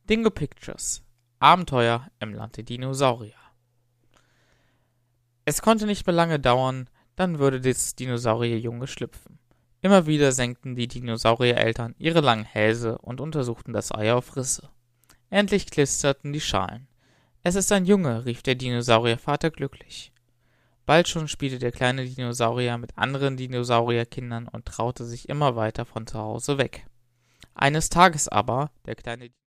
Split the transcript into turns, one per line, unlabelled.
Dingo Pictures. Abenteuer im Land der Dinosaurier. Es konnte nicht mehr lange dauern, dann würde das Dinosaurierjunge schlüpfen. Immer wieder senkten die Dinosauriereltern ihre langen Hälse und untersuchten das Ei auf Risse. Endlich knisterten die Schalen. »Es ist ein Junge«, rief der Dinosauriervater glücklich. Bald schon spielte der kleine Dinosaurier mit anderen Dinosaurierkindern und traute sich immer weiter von zu Hause weg. Eines Tages aber, der kleine